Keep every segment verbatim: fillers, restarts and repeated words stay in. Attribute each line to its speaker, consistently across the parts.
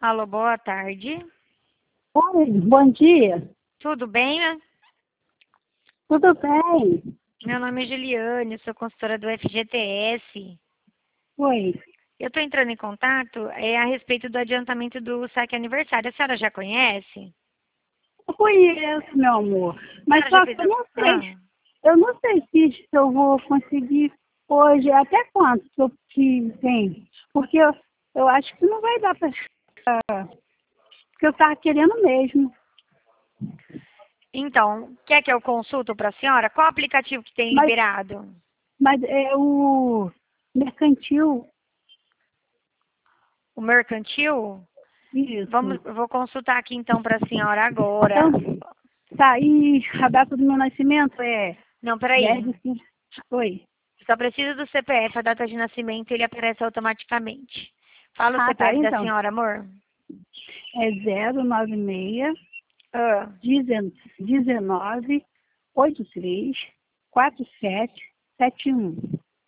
Speaker 1: Alô, boa tarde.
Speaker 2: Oi, bom dia.
Speaker 1: Tudo bem, né?
Speaker 2: Tudo bem?
Speaker 1: Meu nome é Juliane, sou consultora do F G T S.
Speaker 2: Oi.
Speaker 1: Eu estou entrando em contato é, a respeito do adiantamento do saque aniversário. A senhora já conhece?
Speaker 2: Eu conheço, meu amor.
Speaker 1: A
Speaker 2: Mas
Speaker 1: senhora já
Speaker 2: só que
Speaker 1: fez
Speaker 2: eu
Speaker 1: a...
Speaker 2: não sei.
Speaker 1: Ah.
Speaker 2: Eu não sei se eu vou conseguir hoje. Até quanto que eu que tem? Porque eu, eu acho que não vai dar para. Porque eu estava querendo mesmo.
Speaker 1: Então, quer que eu consulto para a senhora? Qual aplicativo que tem
Speaker 2: Mas,
Speaker 1: liberado?
Speaker 2: mas é o mercantil.
Speaker 1: O mercantil? Vamos,
Speaker 2: Isso.
Speaker 1: eu vou consultar aqui então para a senhora agora.
Speaker 2: Então, tá aí. A data do meu nascimento é
Speaker 1: Não, peraí.
Speaker 2: dez de cinco. Oi.
Speaker 1: Só precisa do C P F, a data de nascimento, ele aparece automaticamente. Fala o
Speaker 2: Ah, tá.
Speaker 1: C P F da
Speaker 2: Então.
Speaker 1: senhora, amor.
Speaker 2: É zero nove seis.
Speaker 1: Ah.
Speaker 2: dezenove, oitenta e três, quarenta e sete, setenta e um.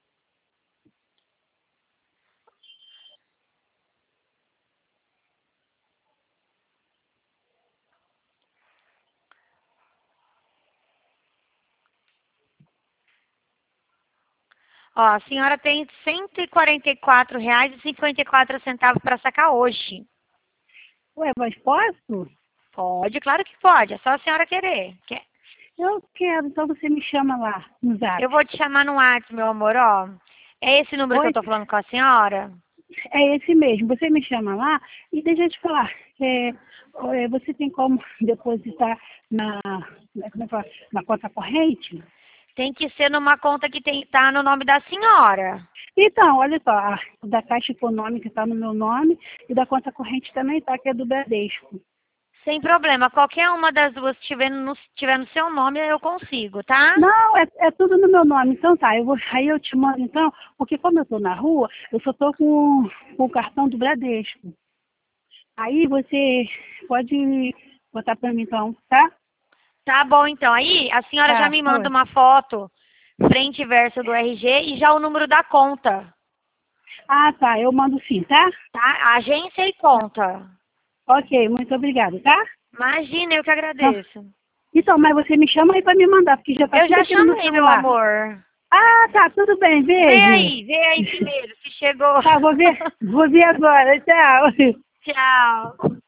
Speaker 1: Ó, a senhora tem cento e quarenta e quatro reais e cinquenta e quatro centavos para sacar hoje.
Speaker 2: Ué, mas posso?
Speaker 1: Pode, claro que pode. É só a senhora querer. Quer?
Speaker 2: Eu quero, então você me chama lá no zap.
Speaker 1: Eu vou te chamar no WhatsApp, meu amor, ó. É esse número que eu
Speaker 2: Oi?
Speaker 1: tô falando com a senhora?
Speaker 2: É esse mesmo. Você me chama lá e deixa eu te falar. É, é, você tem como depositar na, na, como é que fala? Na conta corrente?
Speaker 1: Tem que ser numa conta que tem, tá no nome da senhora.
Speaker 2: Então, olha só, a da Caixa Econômica está no meu nome e da conta corrente também está, que é do Bradesco.
Speaker 1: Sem problema. Qualquer uma das duas que tiver no, tiver no seu nome, eu consigo, tá?
Speaker 2: Não, é, é tudo no meu nome. Então tá, eu vou, aí eu te mando então, porque como eu tô na rua, eu só tô com, com o cartão do Bradesco. Aí você pode botar pra mim então, tá?
Speaker 1: Tá bom, então. Aí a senhora já
Speaker 2: Tá,
Speaker 1: me manda
Speaker 2: oi.
Speaker 1: uma foto, frente e verso do R G e já o número da conta,
Speaker 2: Ah, tá, eu mando sim, tá?
Speaker 1: tá? Agência e conta.
Speaker 2: Ok, muito obrigada, tá?
Speaker 1: Imagina, eu que
Speaker 2: Então,
Speaker 1: agradeço.
Speaker 2: então, mas você me chama aí pra me mandar, porque já tá
Speaker 1: Eu
Speaker 2: tudo
Speaker 1: já
Speaker 2: aqui no meu
Speaker 1: chamei, meu
Speaker 2: celular.
Speaker 1: amor.
Speaker 2: Ah, tá, tudo bem,
Speaker 1: Vê
Speaker 2: beijo.
Speaker 1: aí, vê aí primeiro se chegou.
Speaker 2: Tá, vou ver, vou ver agora, tchau.
Speaker 1: Tchau.